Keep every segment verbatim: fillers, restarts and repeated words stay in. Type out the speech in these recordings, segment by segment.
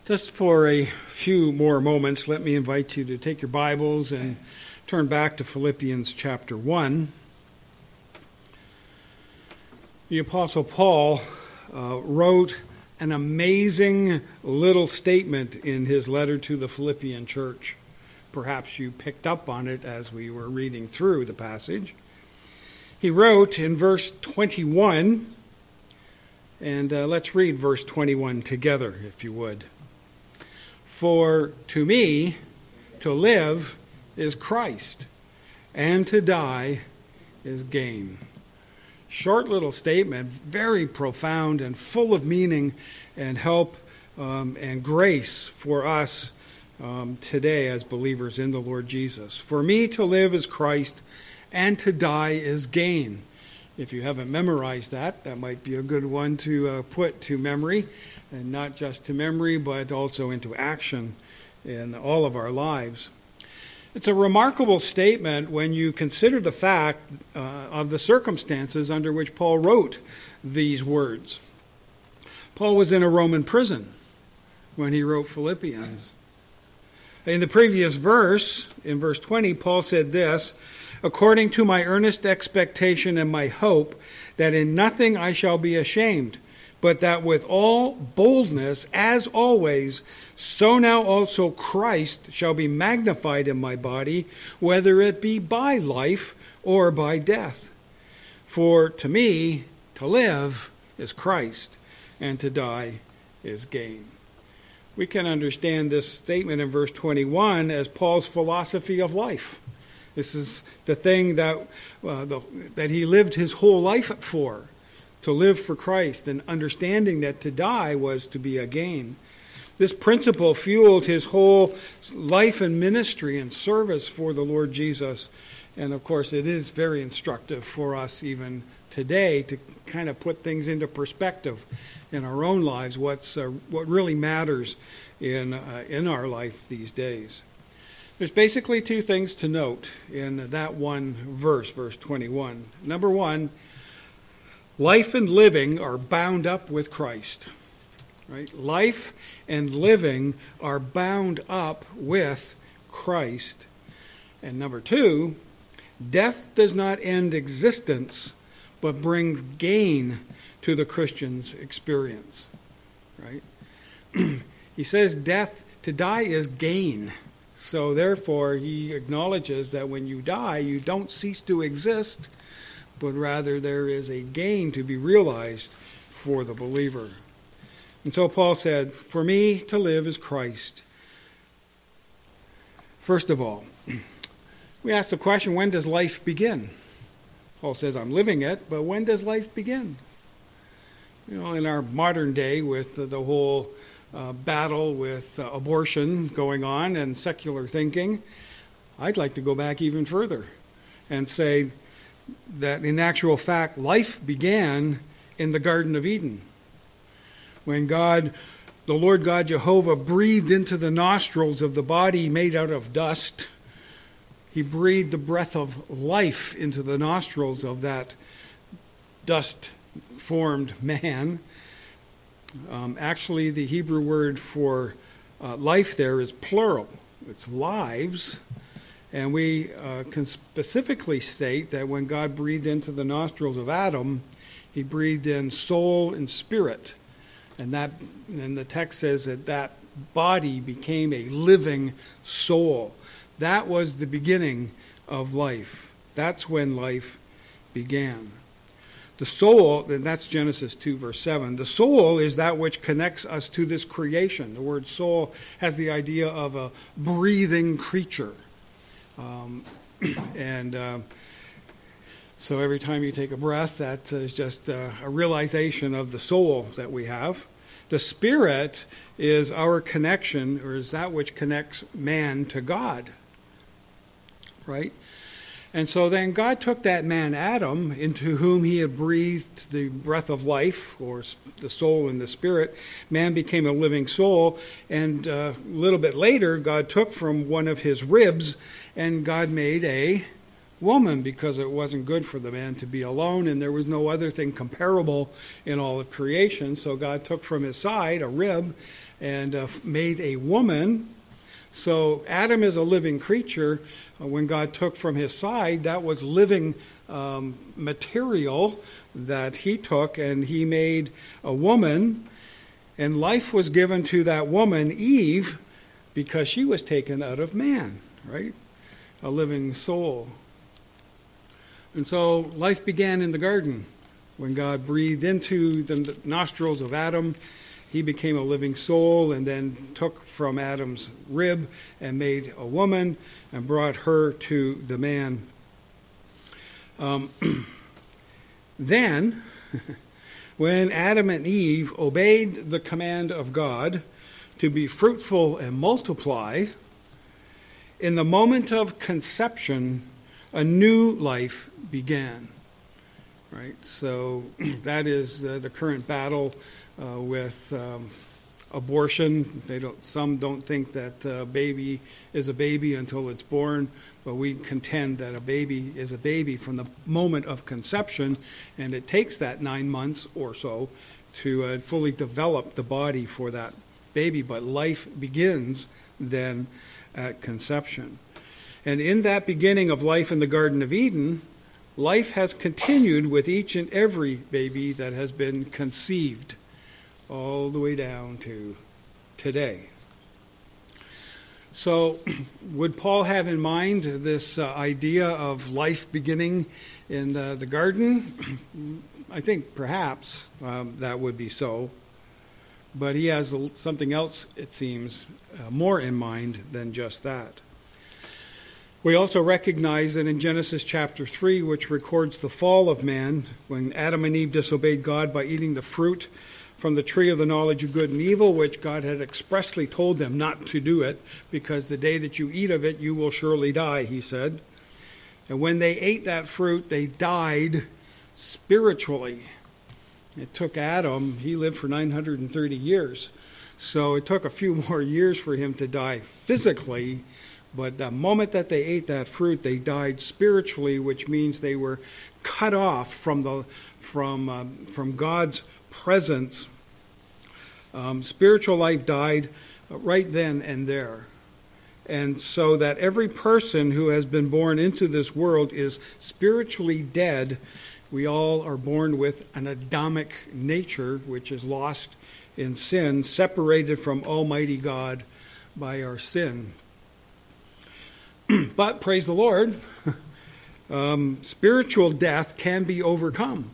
Just for a few more moments, let me invite you to take your Bibles and turn back to Philippians chapter one. The Apostle Paul uh, wrote an amazing little statement in his letter to the Philippian church. Perhaps you picked up on it as we were reading through the passage. He wrote in verse twenty-one, and uh, let's read verse twenty-one together, if you would. For to me, to live is Christ, and to die is gain. Short little statement, very profound and full of meaning and help um, and grace for us um, today as believers in the Lord Jesus. For me, to live is Christ, and to die is gain. If you haven't memorized that, that might be a good one to uh, put to memory, and not just to memory, but also into action in all of our lives. It's a remarkable statement when you consider the fact uh, of the circumstances under which Paul wrote these words. Paul was in a Roman prison when he wrote Philippians. In the previous verse, in verse twenty, Paul said this, according to my earnest expectation and my hope, that in nothing I shall be ashamed, but that with all boldness, as always, so now also Christ shall be magnified in my body, whether it be by life or by death. For to me, to live is Christ, and to die is gain. We can understand this statement in verse twenty-one as Paul's philosophy of life. This is the thing that uh, the, that he lived his whole life for, to live for Christ, and understanding that to die was to be a gain. This principle fueled his whole life and ministry and service for the Lord Jesus. And of course, it is very instructive for us even today to kind of put things into perspective in our own lives, what's uh, what really matters in uh, in our life these days. There's basically two things to note in that one verse, verse twenty-one. Number one, life and living are bound up with Christ. Right? Life and living are bound up with Christ. And number two, death does not end existence, but brings gain to the Christian's experience. Right? He says death, to die is gain. So therefore, he acknowledges that when you die, you don't cease to exist, but rather there is a gain to be realized for the believer. And so Paul said, for me to live is Christ. First of all, we ask the question, when does life begin? Paul says, I'm living it, but when does life begin? You know, in our modern day with the, the whole uh, battle with uh, abortion going on and secular thinking, I'd like to go back even further and say that in actual fact, life began in the Garden of Eden. When God, the Lord God Jehovah, breathed into the nostrils of the body made out of dust, he breathed the breath of life into the nostrils of that dust-formed man. Um, actually, the Hebrew word for uh, life there is plural. It's lives. And we uh, can specifically state that when God breathed into the nostrils of Adam, he breathed in soul and spirit. And that, and the text says that that body became a living soul. That was the beginning of life. That's when life began. The soul, and that's Genesis two, verse seven. The soul is that which connects us to this creation. The word soul has the idea of a breathing creature. Um, and uh, so every time you take a breath, that is just uh, a realization of the soul that we have. The spirit is our connection, or is that which connects man to God. Right? And so then God took that man Adam, into whom he had breathed the breath of life, or the soul and the spirit. Man became a living soul. And uh, a little bit later, God took from one of his ribs, and God made a woman, because it wasn't good for the man to be alone, and there was no other thing comparable in all of creation. So God took from his side a rib and uh, made a woman. So Adam is a living creature. Uh, when God took from his side, that was living um, material that he took, and he made a woman. And life was given to that woman, Eve, because she was taken out of man, right? A living soul. And so life began in the garden. When God breathed into the nostrils of Adam, he became a living soul, and then took from Adam's rib and made a woman and brought her to the man. Um, then, when Adam and Eve obeyed the command of God to be fruitful and multiply, in the moment of conception, a new life began. Right? So that is uh, the current battle uh, with um, abortion. They don't. Some don't think that a baby is a baby until it's born, but we contend that a baby is a baby from the moment of conception, and it takes that nine months or so to uh, fully develop the body for that baby. But life begins then at conception. And in that beginning of life in the Garden of Eden, life has continued with each and every baby that has been conceived, all the way down to today. So, would Paul have in mind this uh, idea of life beginning in uh, the garden? I think perhaps um, that would be so. But he has something else, it seems, uh, more in mind than just that. We also recognize that in Genesis chapter three, which records the fall of man, when Adam and Eve disobeyed God by eating the fruit from the tree of the knowledge of good and evil, which God had expressly told them not to do it, because the day that you eat of it, you will surely die, he said. And when they ate that fruit, they died spiritually. It took Adam, he lived for nine hundred thirty years, so it took a few more years for him to die physically. But the moment that they ate that fruit, they died spiritually, which means they were cut off from the from um, from God's presence. Um, spiritual life died right then and there. And so that every person who has been born into this world is spiritually dead. We all are born with an Adamic nature, which is lost in sin, separated from Almighty God by our sin. But, praise the Lord, um, spiritual death can be overcome.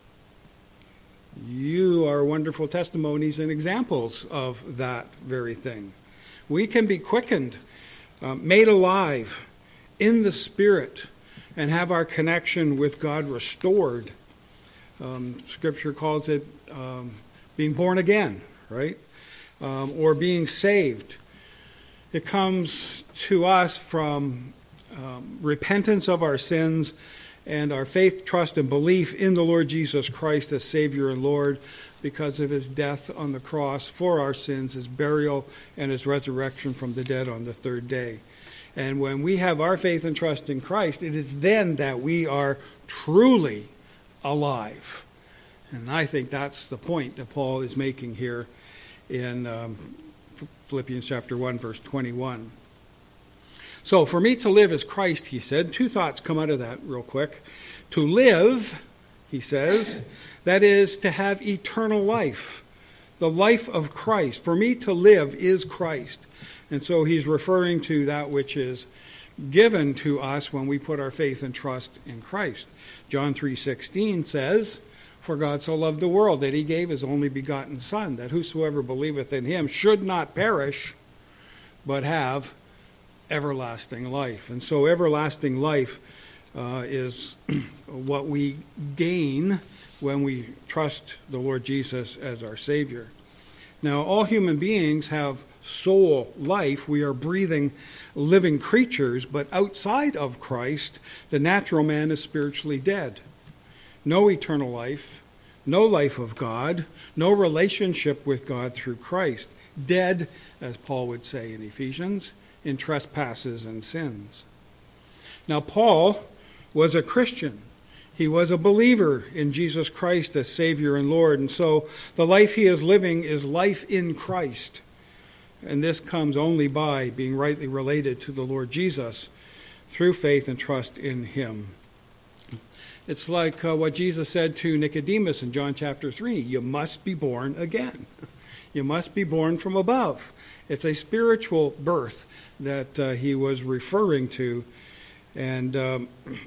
You are wonderful testimonies and examples of that very thing. We can be quickened, uh, made alive in the Spirit, and have our connection with God restored. Um, Scripture calls it um, being born again, right? Um, or being saved. It comes to us from um, repentance of our sins and our faith, trust, and belief in the Lord Jesus Christ as Savior and Lord, because of his death on the cross for our sins, his burial, and his resurrection from the dead on the third day. And when we have our faith and trust in Christ, it is then that we are truly alive. And I think that's the point that Paul is making here in um, Philippians chapter one, verse twenty-one. So, for me to live is Christ, he said. Two thoughts come out of that real quick. To live, he says, that is to have eternal life, the life of Christ. For me to live is Christ. And so he's referring to that which is given to us when we put our faith and trust in Christ. John three sixteen says, "For God so loved the world that he gave his only begotten Son, that whosoever believeth in him should not perish, but have everlasting life." And so everlasting life uh, is what we gain when we trust the Lord Jesus as our Savior. Now, all human beings have soul life. We are breathing, living creatures, but outside of Christ, the natural man is spiritually dead. No eternal life, no life of God, no relationship with God through Christ. Dead, as Paul would say in Ephesians, in trespasses and sins. Now, Paul was a Christian. He was a believer in Jesus Christ as Savior and Lord. And so the life he is living is life in Christ. And this comes only by being rightly related to the Lord Jesus through faith and trust in him. It's like uh, what Jesus said to Nicodemus in John chapter three. You must be born again. You must be born from above. It's a spiritual birth that uh, he was referring to. And um,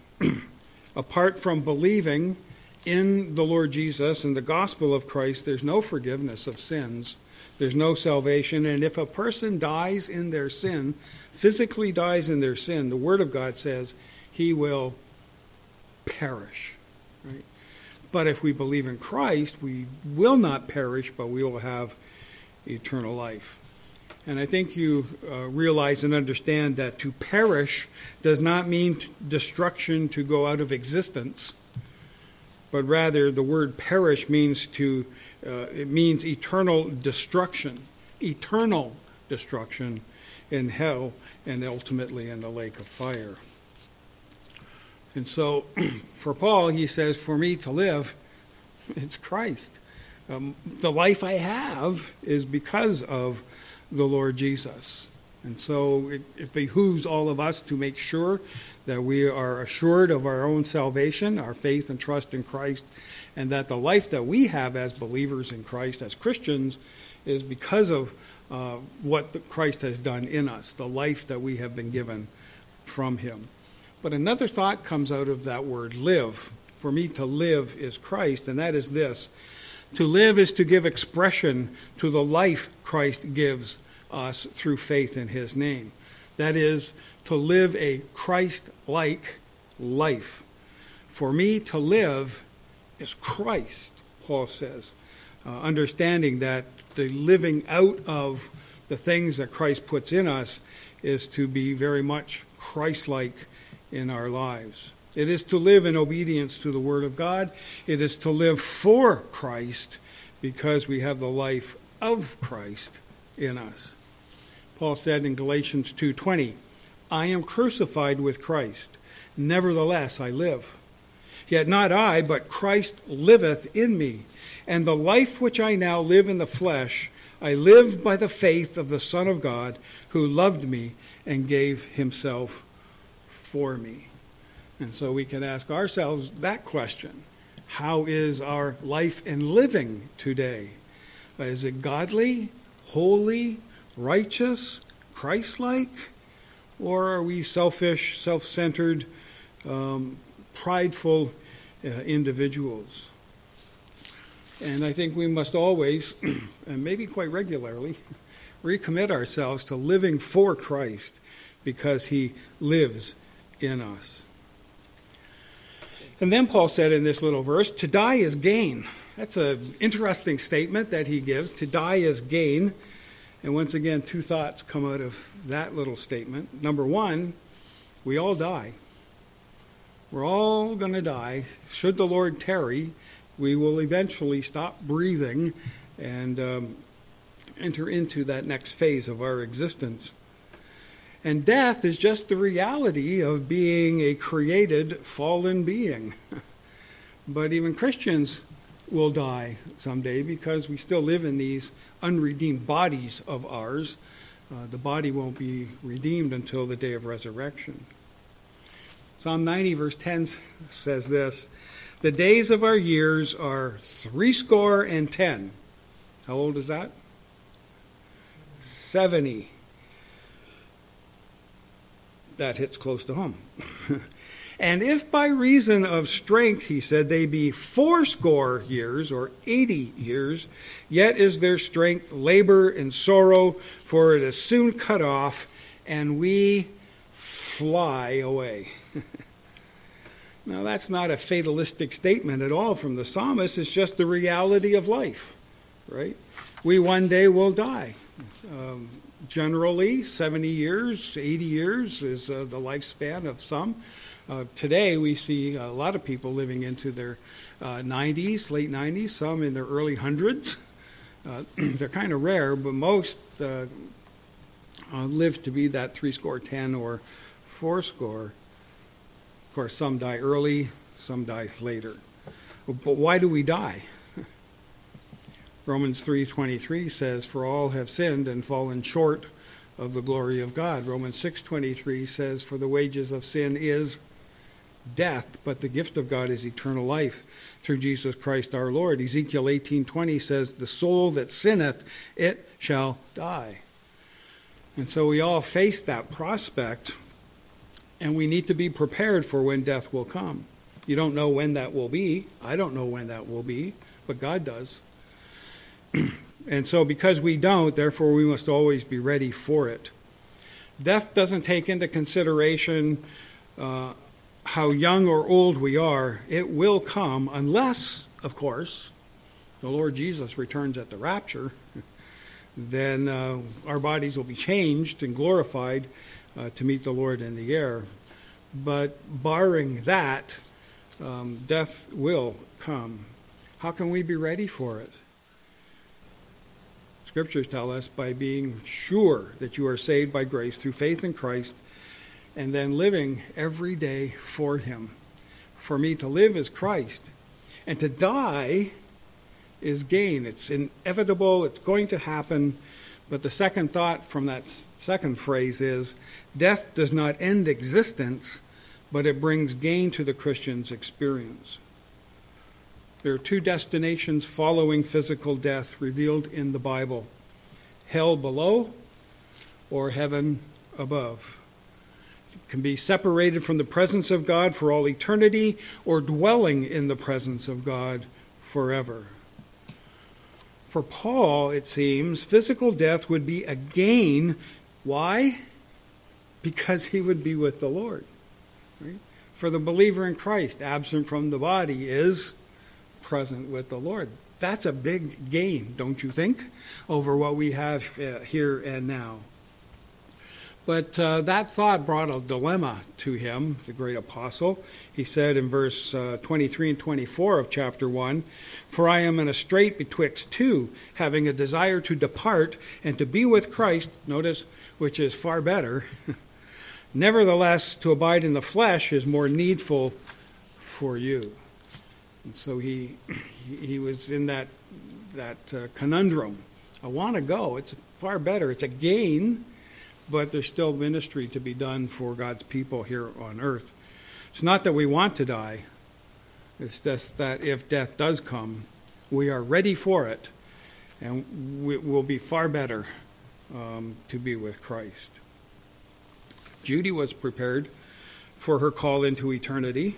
apart from believing in the Lord Jesus and the gospel of Christ, there's no forgiveness of sins. There's no salvation. And if a person dies in their sin, physically dies in their sin, the Word of God says he will perish. Right? But if we believe in Christ, we will not perish, but we will have eternal life. And I think you uh, realize and understand that to perish does not mean t- destruction to go out of existence, but rather the word perish means to uh, it means eternal destruction, eternal destruction in hell and ultimately in the lake of fire. And so for Paul, he says, for me to live, it's Christ. Um, the life I have is because of the Lord Jesus. And so it, it behooves all of us to make sure that we are assured of our own salvation, our faith and trust in Christ, and that the life that we have as believers in Christ, as Christians, is because of uh, what the Christ has done in us, the life that we have been given from him. But another thought comes out of that word live. For me to live is Christ, and that is this. To live is to give expression to the life Christ gives us through faith in his name. That is, to live a Christ-like life. For me to live is Christ, Paul says, uh, understanding that the living out of the things that Christ puts in us is to be very much Christ-like in our lives. It is to live in obedience to the Word of God. It is to live for Christ because we have the life of Christ in us. Paul said in Galatians two twenty, I am crucified with Christ. Nevertheless I live. Yet not I, but Christ liveth in me. And the life which I now live in the flesh, I live by the faith of the Son of God, who loved me and gave himself for me. And so we can ask ourselves that question. How is our life and living today? Is it godly, holy, righteous, Christ-like? Or are we selfish, self-centered, um, prideful uh, individuals? And I think we must always, and maybe quite regularly, recommit ourselves to living for Christ because he lives in us. And then Paul said in this little verse, to die is gain. That's an interesting statement that he gives. To die is gain. And once again, two thoughts come out of that little statement. Number one, we all die. We're all going to die. Should the Lord tarry, we will eventually stop breathing and um, enter into that next phase of our existence. And death is just the reality of being a created, fallen being. But even Christians will die someday because we still live in these unredeemed bodies of ours. Uh, the body won't be redeemed until the day of resurrection. Psalm ninety verse ten says this, the days of our years are threescore and ten. How old is that? Seventy. That hits close to home. And if by reason of strength, he said, they be fourscore years or eighty years, yet is their strength labor and sorrow, for it is soon cut off, and we fly away. Now, that's not a fatalistic statement at all from the psalmist. It's just the reality of life, right? We one day will die. Um, generally, seventy years, eighty years is uh, the lifespan of some. Uh, today, we see a lot of people living into their uh, nineties, late nineties, some in their early hundreds. Uh, they're kind of rare, but most uh, uh, live to be that threescore ten or fourscore. Of course, some die early, some die later. But why do we die? Romans three twenty-three says, "For all have sinned and fallen short of the glory of God." Romans six twenty-three says, "For the wages of sin is death, but the gift of God is eternal life through Jesus Christ our Lord." Ezekiel eighteen twenty says, "The soul that sinneth, it shall die." And so we all face that prospect, and we need to be prepared for when death will come. You don't know when that will be. I don't know when that will be, but God does. And so because we don't, therefore we must always be ready for it. Death doesn't take into consideration uh, how young or old we are. It will come unless, of course, the Lord Jesus returns at the rapture. Then uh, our bodies will be changed and glorified uh, to meet the Lord in the air. But barring that, um, death will come. How can we be ready for it? Scriptures tell us by being sure that you are saved by grace through faith in Christ, and then living every day for Him. For me to live is Christ, and to die is gain. It's inevitable, it's going to happen. But the second thought from that second phrase is, death does not end existence, but it brings gain to the Christian's experience. There are two destinations following physical death revealed in the Bible: hell below or heaven above. It can be separated from the presence of God for all eternity, or dwelling in the presence of God forever. For Paul, it seems, physical death would be a gain. Why? Because he would be with the Lord. Right? For the believer in Christ, absent from the body is present with the Lord. That's a big gain, don't you think, over what we have uh, here and now. But uh, that thought brought a dilemma to him, the great apostle. He said in verse uh, twenty-three and twenty-four of chapter one, "For I am in a strait betwixt two, having a desire to depart and to be with Christ," notice, which is far better. "Nevertheless, to abide in the flesh is more needful for you." And so he he was in that, that uh, conundrum. I want to go. It's far better. It's a gain, but there's still ministry to be done for God's people here on earth. It's not that we want to die. It's just that if death does come, we are ready for it, and it will be far better um, to be with Christ. Judy was prepared for her call into eternity.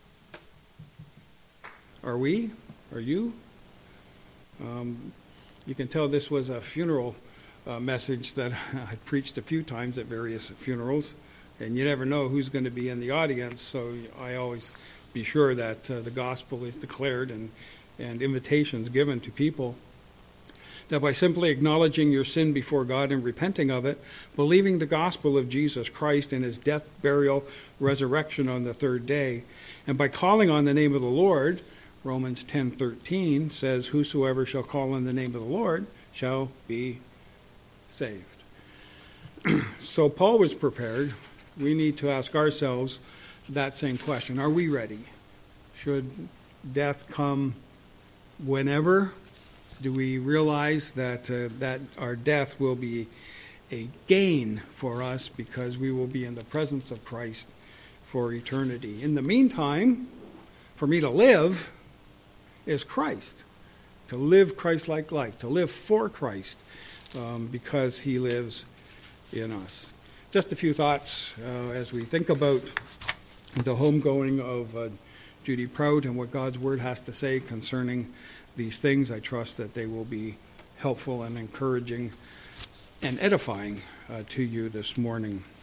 Are we? Are you? Um, you can tell this was a funeral uh, message that I preached a few times at various funerals, and you never know who's going to be in the audience, so I always be sure that uh, the gospel is declared and, and invitations given to people. That by simply acknowledging your sin before God and repenting of it, believing the gospel of Jesus Christ and His death, burial, resurrection on the third day, and by calling on the name of the Lord, Romans ten thirteen says, "Whosoever shall call on the name of the Lord shall be saved." So Paul was prepared. We need to ask ourselves that same question. Are we ready? Should death come whenever? Do we realize that uh, that our death will be a gain for us because we will be in the presence of Christ for eternity? In the meantime, for me to live is Christ, to live Christ-like life, to live for Christ, um, because He lives in us. Just a few thoughts uh, as we think about the homegoing of uh, Judy Prout and what God's Word has to say concerning these things. I trust that they will be helpful and encouraging and edifying uh, to you this morning.